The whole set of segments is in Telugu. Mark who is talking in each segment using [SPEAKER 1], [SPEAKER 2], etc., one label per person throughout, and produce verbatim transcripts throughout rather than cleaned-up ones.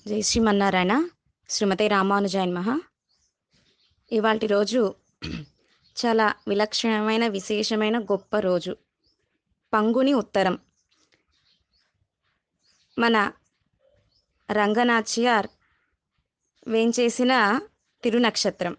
[SPEAKER 1] జై శ్రీమన్నారాయణ. శ్రీమతే రామానుజాయ నమః. ఇవాల్టి రోజు చాలా విలక్షణమైన విశేషమైన గొప్ప రోజు, పంగుని ఉత్తరం. మన రంగనాచియార్ వేంచేసిన తిరునక్షత్రం.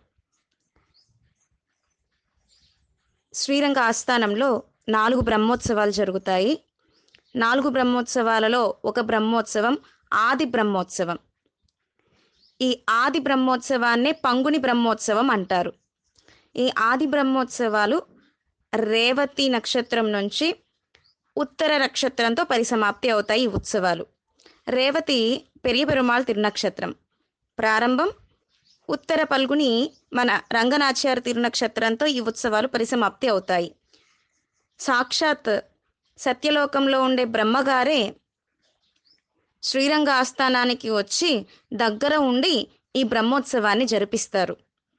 [SPEAKER 1] శ్రీరంగ ఆస్థానంలో నాలుగు బ్రహ్మోత్సవాలు జరుగుతాయి. నాలుగు బ్రహ్మోత్సవాలలో ఒక బ్రహ్మోత్సవం ఆది బ్రహ్మోత్సవం. ఈ ఆది బ్రహ్మోత్సవాన్నే పంగుని బ్రహ్మోత్సవం అంటారు. ఈ ఆది బ్రహ్మోత్సవాలు రేవతి నక్షత్రం నుంచి ఉత్తర నక్షత్రంతో పరిసమాప్తి అవుతాయి. ఈ ఉత్సవాలు రేవతి పెరియ పెరుమాళ్ తిరునక్షత్రం ప్రారంభం, ఉత్తర పల్గుని మన రంగనాచార్య తిరునక్షత్రంతో ఈ ఉత్సవాలు పరిసమాప్తి అవుతాయి. సాక్షాత్ సత్యలోకంలో ఉండే బ్రహ్మగారే శ్రీరంగ ఆస్థానానికి వచ్చి దగ్గర ఉండి ఈ బ్రహ్మోత్సవాన్ని జరిపిస్తారు.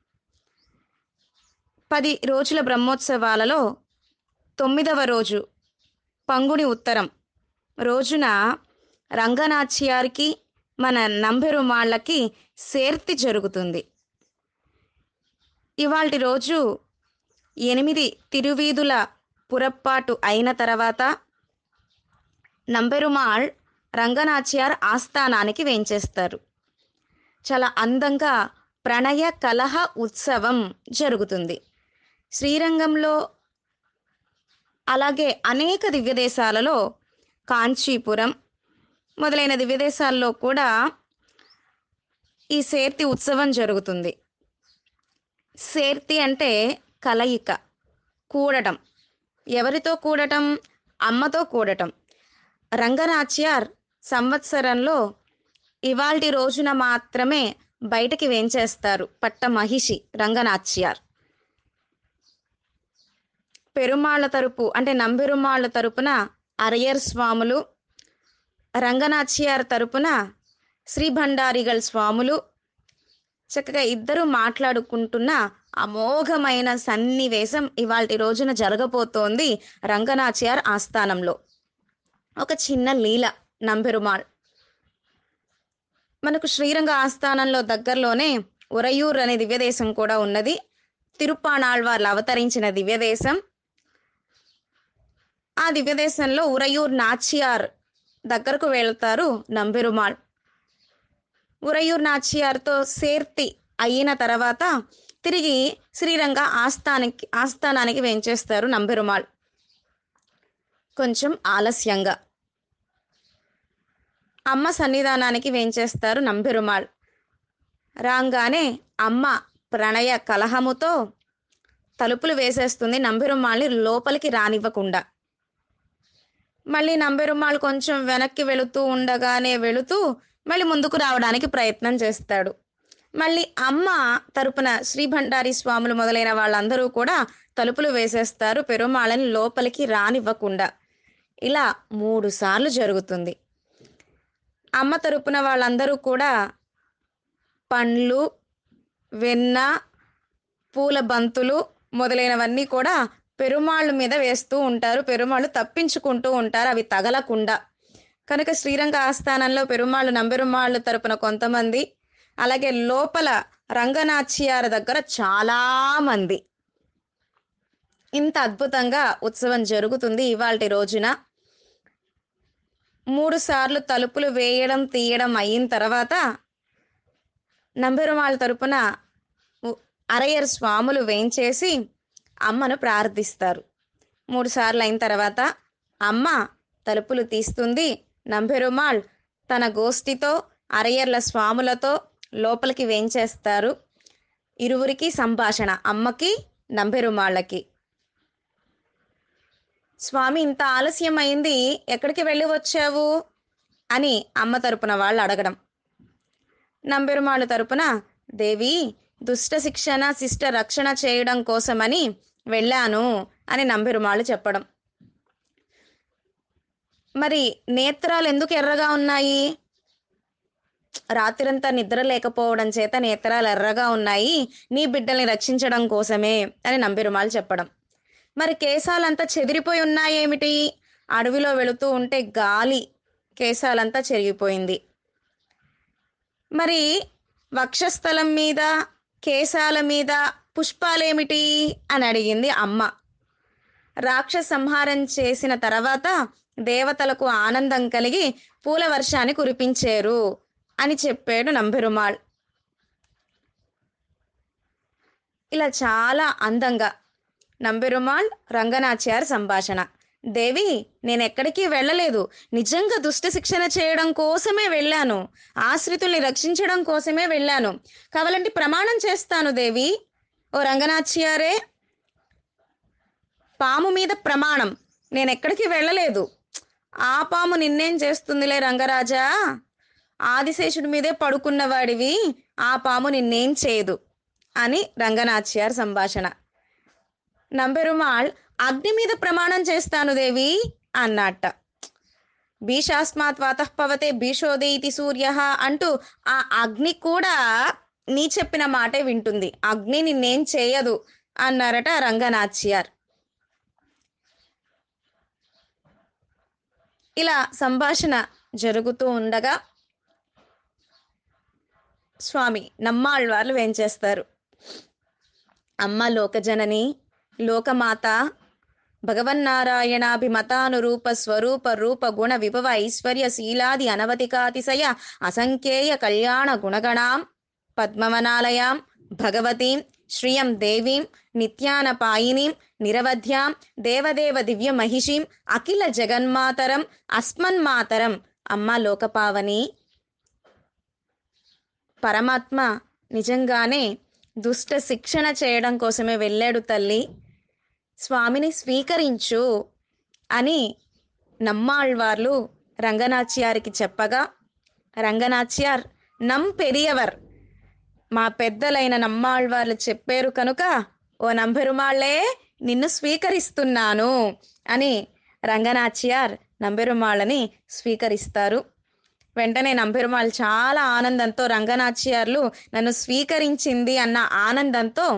[SPEAKER 1] పది రోజుల బ్రహ్మోత్సవాలలో తొమ్మిదవ రోజు పంగుని ఉత్తరం రోజున రంగనాచియార్కి మన నంబెరుమాళ్ళకి సేర్తి జరుగుతుంది. ఇవాల్టి రోజు ఎనిమిది తిరువీధుల పురప్పాటు అయిన తర్వాత నంబెరుమాళ్ రంగనాచియార్ ఆస్థానానికి వేంచేస్తారు. చాలా అందంగా ప్రణయ కలహ ఉత్సవం జరుగుతుంది. శ్రీరంగంలో అలాగే అనేక దివ్యదేశాలలో, కాంచీపురం మొదలైన దివ్యదేశాల్లో కూడా ఈ సేర్తి ఉత్సవం జరుగుతుంది. సేర్తి అంటే కలయిక, కూడటం. ఎవరితో కూడటం? అమ్మతో కూడటం. రంగనాచియార్ సంవత్సరంలో ఇవాల్టి రోజున మాత్రమే బయటకి వేంచేస్తారు పట్ట మహిషి రంగనాచియార్. పెరుమాళ్ళ తరపు అంటే నంబెరుమాళ్ళ తరపున అరయర్ స్వాములు, రంగనాచియార్ తరపున శ్రీభండారిగల్ స్వాములు చక్కగా ఇద్దరు మాట్లాడుకుంటున్న అమోఘమైన సన్నివేశం ఇవాల్టి రోజున జరగబోతోంది రంగనాచియార్ ఆస్థానంలో. ఒక చిన్న లీల. నంబెరుమాళ్ మనకు శ్రీరంగ ఆస్థానంలో దగ్గరలోనే ఉరయూర్ అనే దివ్యదేశం కూడా ఉన్నది. తిరుప్పాణాళ్వార్లు అవతరించిన దివ్యదేశం. ఆ దివ్యదేశంలో ఉరయూర్ నాచియార్ దగ్గరకు వెళ్తారు నంబెరుమాళ్. ఉరయూర్ నాచియార్తో సేర్తి అయిన తర్వాత తిరిగి శ్రీరంగ ఆస్థానానికి ఆస్థానానికి వేంచేస్తారు నంబెరుమాళ్. కొంచెం ఆలస్యంగా అమ్మ సన్నిధానానికి వేంచేస్తారు నంబెరుమాళ్. రాగానే అమ్మ ప్రణయ కలహముతో తలుపులు వేసేస్తుంది నంబెరుమాళ్ళని లోపలికి రానివ్వకుండా. మళ్ళీ నంబెరుమాళ్ కొంచెం వెనక్కి వెళుతూ ఉండగానే వెళుతూ మళ్ళీ ముందుకు రావడానికి ప్రయత్నం చేస్తాడు. మళ్ళీ అమ్మ తరపున శ్రీభండారి స్వాములు మొదలైన వాళ్ళందరూ కూడా తలుపులు వేసేస్తారు పెరుమాళ్ళని లోపలికి రానివ్వకుండా. ఇలా మూడు సార్లు జరుగుతుంది. అమ్మ తరపున వాళ్ళందరూ కూడా పండ్లు, వెన్న, పూల బంతులు మొదలైనవన్నీ కూడా పెరుమాళ్ళ మీద వేస్తూ ఉంటారు. పెరుమాళ్ళు తప్పించుకుంటూ ఉంటారు అవి తగలకుండా. కనుక శ్రీరంగ ఆస్థానంలో పెరుమాళ్ళు నంబెరుమాళ్ళు తరపున కొంతమంది, అలాగే లోపల రంగనాచియార్ దగ్గర చాలా మంది. ఇంత అద్భుతంగా ఉత్సవం జరుగుతుంది ఇవాల్టి రోజున. మూడు సార్లు తలుపులు వేయడం తీయడం అయిన తర్వాత నంబెరుమాళ్ తరపున అరయర్ స్వాములు వేంచేసి అమ్మను ప్రార్థిస్తారు. మూడు సార్లు అయిన తర్వాత అమ్మ తలుపులు తీస్తుంది. నంబెరుమాళ్ తన గోష్ఠితో అరయర్ల స్వాములతో లోపలికి వేంచేస్తారు. ఇరువురికి సంభాషణ, అమ్మకి నంబెరుమాళ్ళకి. స్వామి, ఇంత ఆలస్యం అయింది, ఎక్కడికి వెళ్ళి వచ్చావు అని అమ్మ తరపున వాళ్ళు అడగడం. నంబెరుమాళ్ళ తరపున దేవి, దుష్ట శిక్షణ శిష్ట రక్షణ చేయడం కోసమని వెళ్ళాను అని నంబెరుమాళ్ళు చెప్పడం. మరి నేత్రాలు ఎందుకు ఎర్రగా ఉన్నాయి? రాత్రంతా నిద్ర లేకపోవడం చేత నేత్రాలు ఎర్రగా ఉన్నాయి, నీ బిడ్డల్ని రక్షించడం కోసమే అని నంబెరుమాళ్ళు చెప్పడం. మరి కేశాలంతా చెదిరిపోయి ఉన్నాయేమిటి? అడవిలో వెళుతూ ఉంటే గాలి కేశాలంతా చెరిగిపోయింది. మరి వక్షస్థలం మీద కేశాల మీద పుష్పాలేమిటి అని అడిగింది అమ్మ. రాక్షస సంహారం చేసిన తర్వాత దేవతలకు ఆనందం కలిగి పూల వర్షాన్ని కురిపించారు అని చెప్పాడు నంబెరుమాళ్. ఇలా చాలా అందంగా నంబెరుమాళ్ రంగనాచ్యార్ సంభాషణ. దేవి, నేను ఎక్కడికి వెళ్ళలేదు, నిజంగా దుష్ట శిక్షణ చేయడం కోసమే వెళ్ళాను, ఆశ్రితుల్ని రక్షించడం కోసమే వెళ్ళాను. కావాలంటే ప్రమాణం చేస్తాను దేవి. ఓ రంగనాచ్యారే, పాము మీద ప్రమాణం, నేను ఎక్కడికి వెళ్ళలేదు. ఆ పాము నిన్నేం చేస్తుందిలే రంగరాజా, ఆదిశేషుడి మీదే పడుకున్నవాడివి, ఆ పాము నిన్నేం చేయదు అని రంగనాచ్యార్ సంభాషణ. నంబెరుమాళ్, అగ్ని మీద ప్రమాణం చేస్తాను దేవి అన్నట్ట. భీషాస్మాత్ వాతః పవతే భీషోదేయితి సూర్య అంటూ ఆ అగ్ని కూడా నీ చెప్పిన మాటే వింటుంది, అగ్ని నిన్నేం చేయదు అన్నారట రంగనాచ్యార్. ఇలా సంభాషణ జరుగుతూ ఉండగా స్వామి నమ్మాళ్వార్లు వేంచేస్తారు. అమ్మ లోకజనని, లోకమాత, భగవన్నారాయణాభిమతానురూప స్వరూప రూప గుణ విభవ ఐశ్వర్య శీలాది అనవతికాతిశయ అసంఖ్యేయ కళ్యాణ గుణగణాం పద్మవనాలయాం భగవతీం శ్రియం దేవీం నిత్యానపాయినీం నిరవధ్యాం దేవదేవ దివ్య మహిషీం అఖిల జగన్మాతరం అస్మన్మాతరం. అమ్మ లోకపావని, పరమాత్మ నిజంగానే దుష్ట శిక్షణ చేయడం కోసమే వెళ్ళాడు తల్లి, స్వామిని స్వీకరించు అని నమ్మాళ్వార్లు రంగనాచ్యారికి చెప్పగా, రంగనాచ్యార్ నమ్ పెరియవర్, మా పెద్దలైన నమ్మాళ్వార్లు చెప్పారు కనుక ఓ నంబెరుమాళ్లే నిన్ను స్వీకరిస్తున్నాను అని రంగనాచ్యార్ నంబెరుమాళ్ళని స్వీకరిస్తారు. వెంటనే నంబెరుమాళ్ చాలా ఆనందంతో, రంగనాచ్యార్లు నన్ను స్వీకరించింది అన్న ఆనందంతో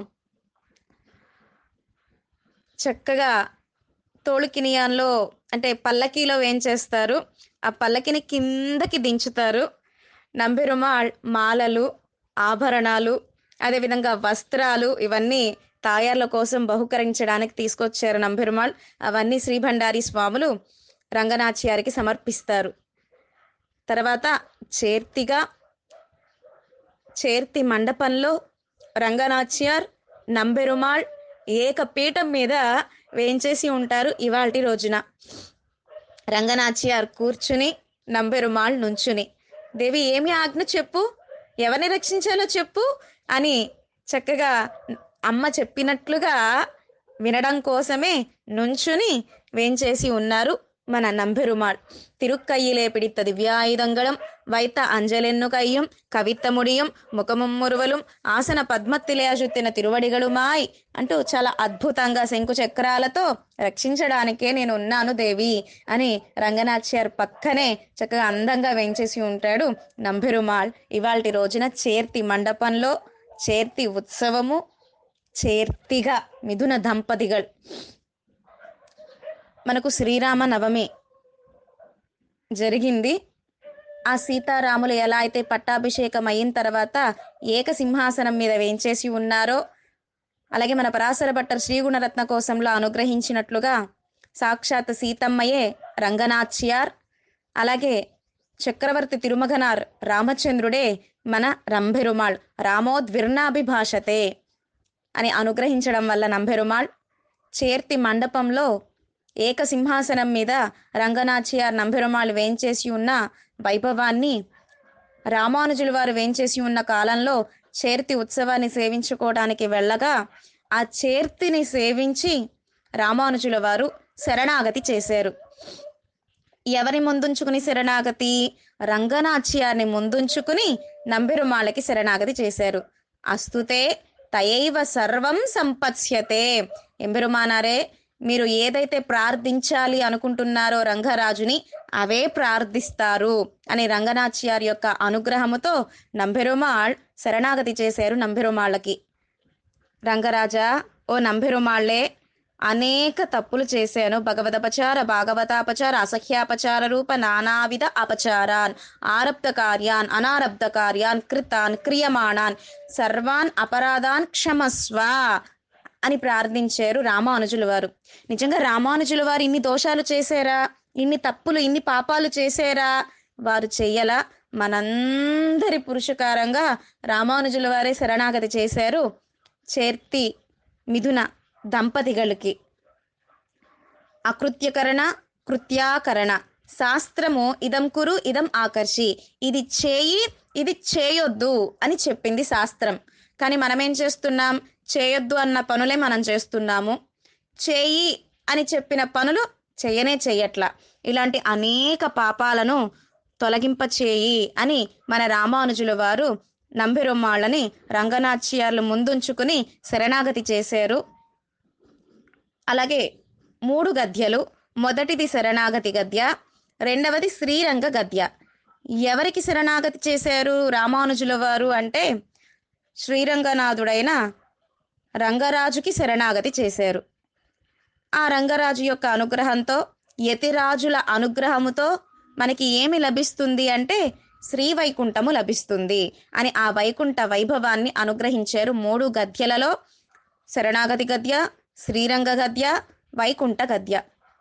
[SPEAKER 1] చక్కగా తోలుకినియాన్లో అంటే పల్లకీలో వేంచేస్తారు. ఆ పల్లకిని కిందకి దించుతారు. నంబెరుమాళ్ మాలలు, ఆభరణాలు, అదేవిధంగా వస్త్రాలు ఇవన్నీ తాయార్ల కోసం బహుకరించడానికి తీసుకొచ్చారు నంబెరుమాళ్. అవన్నీ శ్రీభండారి స్వాములు రంగనాచ్యారికి సమర్పిస్తారు. తర్వాత చేర్తిగా చేర్తి మండపంలో రంగనాచ్యార్, నంబెరుమాళ్ ఏకపీఠం మీద వేంచేసి ఉంటారు. ఇవాల్టి రోజున రంగనాచ్యార్ కూర్చుని, నంబెరుమాళ్ నుంచుని, దేవి ఏమి ఆజ్ఞ చెప్పు, ఎవరిని రక్షించాలో చెప్పు అని చక్కగా అమ్మ చెప్పినట్లుగా వినడం కోసమే నుంచుని వేంచేసి ఉన్నారు మన నంబెరుమాళ్. తిరుక్కయ్యిలే పిడిத்த దివ్యాయుధంగళం వైత అంజలెన్ను కయ్యం కవిత్త ముడియం ముఖముం మురువலும் ఆసన పద్మత్తిలే అజుత్తిన తిరువడిగలుమాయ్ అంటూ చాలా అద్భుతంగా శంకు చక్రాలతో రక్షించడానికే నేను ఉన్నాను దేవి అని రంగనాచ్యార్ పక్కనే చక్కగా అందంగా వేంచేసి ఉంటాడు నంబెరుమాళ్. ఇవాల్టి రోజున చేర్తి మండపంలో చేర్తి ఉత్సవము, చేర్తిగా మిథున దంపతిகள். మనకు శ్రీరామ నవమి జరిగింది. ఆ సీతారాములు ఎలా అయితే పట్టాభిషేకం అయిన తర్వాత ఏక సింహాసనం మీద వేంచేసి ఉన్నారో, అలాగే మన పరాశర భట్టర్ శ్రీగుణరత్న కోశంలో అనుగ్రహించినట్లుగా సాక్షాత్ సీతమ్మయే రంగనాచ్యార్, అలాగే చక్రవర్తి తిరుమగనార్ రామచంద్రుడే మన నంబెరుమాళ్. రామోద్విర్ణాభిభాషతే అని అనుగ్రహించడం వల్ల నంబెరుమాళ్ చేర్తి మండపంలో ఏక సింహాసనం మీద రంగనాచ్యార్ నంబెరుమాళ్ వేంచేసి ఉన్న వైభవాన్ని రామానుజుల వారు వేంచేసి ఉన్న కాలంలో చేర్తి ఉత్సవాన్ని సేవించుకోవడానికి వెళ్ళగా, ఆ చేర్తిని సేవించి రామానుజుల వారు శరణాగతి చేశారు. ఎవరి ముందుంచుకుని శరణాగతి? రంగనాచ్యార్ని ముందుంచుకుని నంబెరుమాళ్ళకి శరణాగతి చేశారు. అస్తుతే తయైవ సర్వం సంపత్స్యతే. ఎంబెరుమానారే, మీరు ఏదైతే ప్రార్థించాలి అనుకుంటున్నారో రంగరాజుని అవే ప్రార్థిస్తారు అని రంగనాచ్యార్ యొక్క అనుగ్రహముతో నంబెరుమాళ్ శరణాగతి చేశారు నంబెరుమాళ్ళకి. రంగరాజా, ఓ నంబెరుమాళ్లే, అనేక తప్పులు చేశాను. భగవదపచార భాగవతాపచార అసహ్యాపచార రూప నానావిధ అపచారాన్ ఆరబ్ధ కార్యాన్ అనారబ్ధ కార్యాన్ కృతాన్ క్రియమాణాన్ సర్వాన్ అపరాధాన్ క్షమస్వ అని ప్రార్థించారు రామానుజుల వారు. నిజంగా రామానుజుల వారు ఇన్ని దోషాలు చేశారా? ఇన్ని తప్పులు ఇన్ని పాపాలు చేశారా? వారు చెయ్యలా. మనందరి పురుషకారంగా రామానుజుల వారే శరణాగతి చేశారు చేర్తి మిథున దంపతిಗಳಿಗೆ. అకృత్యకరణ కృత్యాకరణ శాస్త్రము ఇదం కురు ఇదం ఆకర్షి, ఇది చేయి ఇది చేయొద్దు అని చెప్పింది శాస్త్రం. కానీ మనం ఏం చేస్తున్నాం? చేయొద్దు అన్న పనులే మనం చేస్తున్నాము. చేయి అని చెప్పిన పనులు చెయ్యనే చెయ్యట్లా. ఇలాంటి అనేక పాపాలను తొలగింపచేయి అని మన రామానుజుల వారు నంబెరుమాళ్ళని రంగనాచ్యార్లు ముందుంచుకుని శరణాగతి చేశారు. అలాగే మూడు గద్యలు. మొదటిది శరణాగతి గద్య, రెండవది శ్రీరంగ గద్య. ఎవరికి శరణాగతి చేశారు రామానుజుల వారు అంటే శ్రీరంగనాథుడైన రంగరాజుకి శరణాగతి చేశారు. ఆ రంగరాజు యొక్క అనుగ్రహంతో, యతిరాజుల అనుగ్రహముతో మనకి ఏమి లభిస్తుంది అంటే శ్రీవైకుంఠము లభిస్తుంది అని ఆ వైకుంఠ వైభవాన్ని అనుగ్రహించారు మూడు గద్యలలో. శరణాగతి గద్య, శ్రీరంగ గద్య, వైకుంఠ గద్య.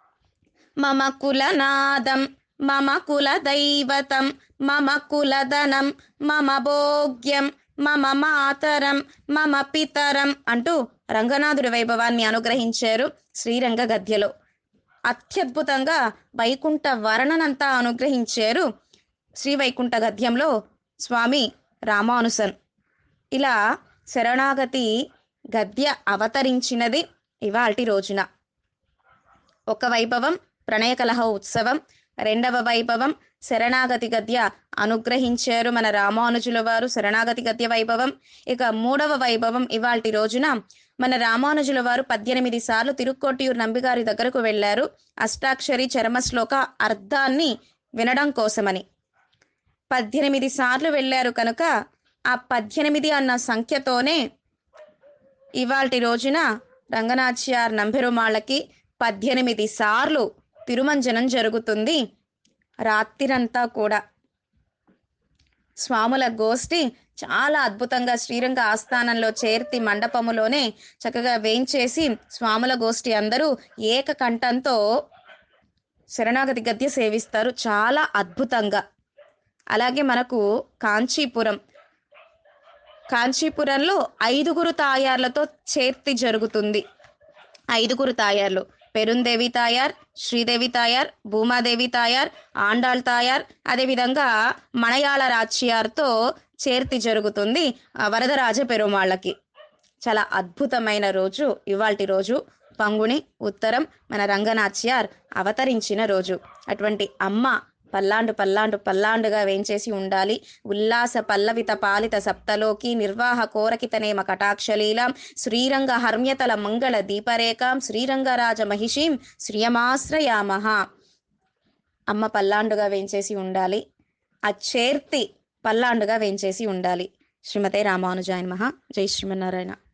[SPEAKER 1] మమ కులనాదం మమ కుల దైవతం మమ కులధనం మమ భోగ్యం మమ మాతరం మమ పితరం అంటూ రంగనాథుడి వైభవాన్ని అనుగ్రహించారు శ్రీరంగ గద్యలో. అత్యద్భుతంగా వైకుంఠ వర్ణనంతా అనుగ్రహించారు శ్రీ వైకుంఠ గద్యంలో స్వామి రామానుసన్. ఇలా శరణాగతి గద్య అవతరించినది ఇవాల్టి రోజున. ఒక వైభవం ప్రణయకలహ ఉత్సవం, రెండవ వైభవం శరణాగతి గద్య అనుగ్రహించారు మన రామానుజుల వారు శరణాగతి గద్య వైభవం. ఇక మూడవ వైభవం ఇవాల్టి రోజున మన రామానుజుల వారు పద్దెనిమిది సార్లు తిరుక్కోటియూరు నంబిగారి దగ్గరకు వెళ్ళారు అష్టాక్షరి చరమశ్లోక అర్థాన్ని వినడం కోసమని. పద్దెనిమిది సార్లు వెళ్ళారు కనుక ఆ పద్దెనిమిది అన్న సంఖ్యతోనే ఇవాల్టి రోజున రంగనాచ్యార్ నంబెరుమాళ్ళకి పద్దెనిమిది సార్లు తిరుమంజనం జరుగుతుంది. రాత్రిరంతా కూడా స్వాముల గోష్ఠి చాలా అద్భుతంగా శ్రీరంగ ఆస్థానంలో చేర్తి మండపములోనే చక్కగా వేంచేసి స్వాముల గోష్ఠి అందరూ ఏకకంఠంతో శరణాగతి గద్య సేవిస్తారు చాలా అద్భుతంగా. అలాగే మనకు కాంచీపురం కాంచీపురంలో ఐదుగురు తాయార్లతో చేర్తి జరుగుతుంది. ఐదుగురు తాయార్లు పెరుందేవి తాయార్, శ్రీదేవి తాయార్, భూమాదేవి తాయార్, ఆండాళ్ తాయార్, అదేవిధంగా మణయాళ రాచ్యార్తో చేర్తి జరుగుతుంది వరదరాజ పెరుమాళ్ళకి. చాలా అద్భుతమైన రోజు ఇవాల్టి రోజు. పంగుని ఉత్తరం మన రంగనాచ్యార్ అవతరించిన రోజు. అటువంటి అమ్మ పల్లాండు పల్లాండు పల్లాండుగా వేంచేసి ఉండాలి. ఉల్లాస పల్లవిత పాలిత సప్తలోకి నిర్వాహ కోరకితనేమ కటాక్షలీలాం శ్రీరంగ హర్మ్యతల మంగళ దీపరేఖాం శ్రీరంగరాజ మహిషీం శ్రియమాశ్రయామహ. అమ్మ పల్లాండుగా వేంచేసి ఉండాలి. ఆ చేర్తి పల్లాండుగా వేంచేసి ఉండాలి. శ్రీమతే రామానుజాయ నమః. జై శ్రీమన్నారాయణ.